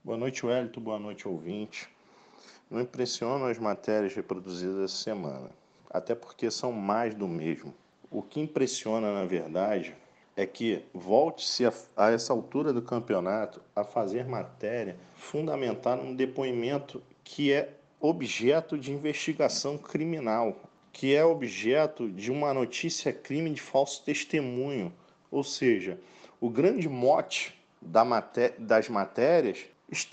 Boa noite, Wellington. Boa noite, ouvinte. Não impressionam as matérias reproduzidas essa semana, até porque são mais do mesmo. O que impressiona, na verdade, é que volte-se a essa altura do campeonato a fazer matéria fundamentada num depoimento que é objeto de investigação criminal, que é objeto de uma notícia crime de falso testemunho. Ou seja, o grande mote das matérias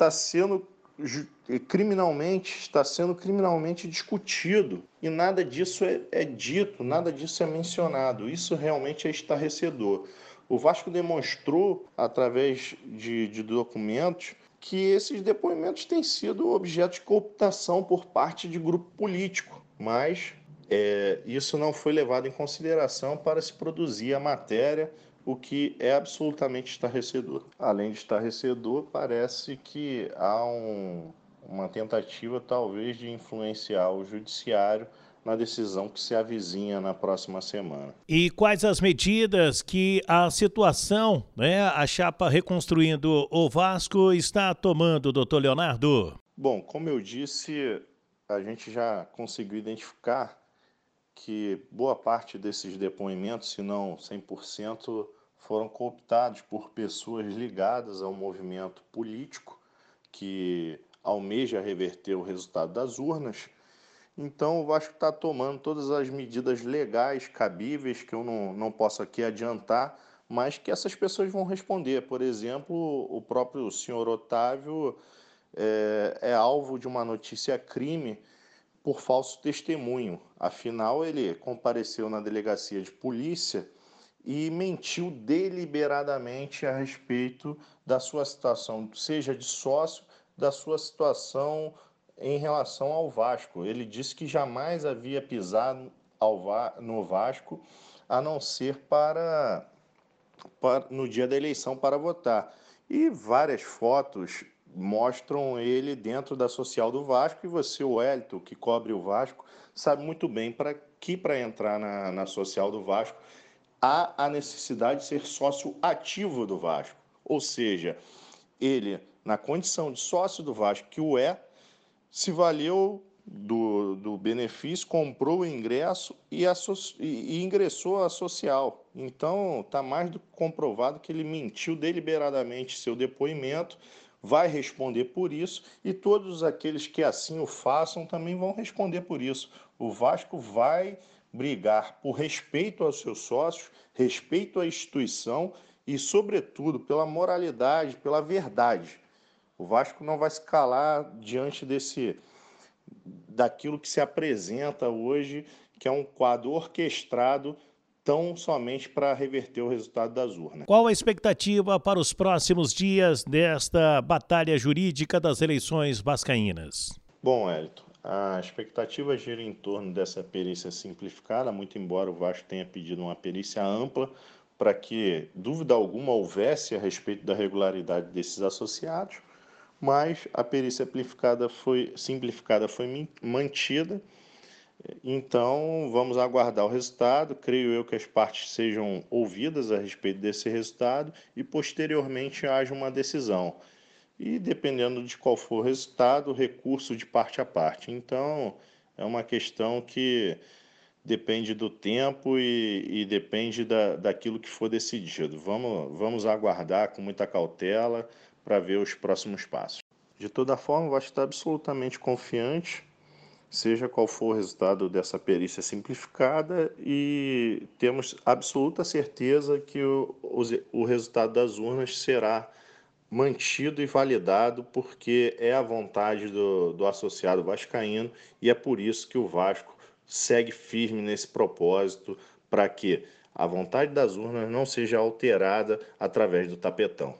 está sendo criminalmente discutido e nada disso é dito, nada disso é mencionado. Isso realmente é estarrecedor. O Vasco demonstrou, através de documentos, que esses depoimentos têm sido objeto de cooptação por parte de grupo político, mas isso não foi levado em consideração para se produzir a matéria, o que é absolutamente estarrecedor. Além de estarrecedor, parece que há uma tentativa, talvez, de influenciar o judiciário na decisão que se avizinha na próxima semana. E quais as medidas que a situação, né, a chapa reconstruindo o Vasco está tomando, doutor Leonardo? Bom, como eu disse, a gente já conseguiu identificar que boa parte desses depoimentos, se não 100%, foram cooptados por pessoas ligadas ao movimento político que almeja reverter o resultado das urnas. Então o Vasco está tomando todas as medidas legais cabíveis, que eu não posso aqui adiantar, mas que essas pessoas vão responder. Por exemplo, o próprio senhor Otávio é alvo de uma notícia crime por falso testemunho. Afinal, ele compareceu na delegacia de polícia e mentiu deliberadamente a respeito da sua situação, seja de sócio, da sua situação em relação ao Vasco. Ele disse que jamais havia pisado no Vasco, a não ser no dia da eleição para votar. E várias fotos mostram ele dentro da social do Vasco, e você, o Wellington, que cobre o Vasco, sabe muito bem para entrar na social do Vasco há a necessidade de ser sócio ativo do Vasco. Ou seja, ele, na condição de sócio do Vasco, que o se valeu do benefício, comprou o ingresso e ingressou à social. Então, está mais do que comprovado que ele mentiu deliberadamente seu depoimento, vai responder por isso, e todos aqueles que assim o façam também vão responder por isso. O Vasco vai brigar por respeito aos seus sócios, respeito à instituição e, sobretudo, pela moralidade, pela verdade. O Vasco não vai se calar diante daquilo que se apresenta hoje, que é um quadro orquestrado tão somente para reverter o resultado das urnas. Qual a expectativa para os próximos dias desta batalha jurídica das eleições vascaínas? Bom, Elton, a expectativa gira em torno dessa perícia simplificada, muito embora o Vasco tenha pedido uma perícia ampla para que dúvida alguma houvesse a respeito da regularidade desses associados, mas a perícia simplificada foi mantida. Então, vamos aguardar o resultado. Creio eu que as partes sejam ouvidas a respeito desse resultado e, posteriormente, haja uma decisão. E, dependendo de qual for o resultado, recurso de parte a parte. Então, é uma questão que depende do tempo e depende daquilo que for decidido. Vamos aguardar com muita cautela para ver os próximos passos. De toda forma, eu estar absolutamente confiante, seja qual for o resultado dessa perícia simplificada, e temos absoluta certeza que o resultado das urnas será mantido e validado, porque é a vontade do associado vascaíno, e é por isso que o Vasco segue firme nesse propósito, para que a vontade das urnas não seja alterada através do tapetão.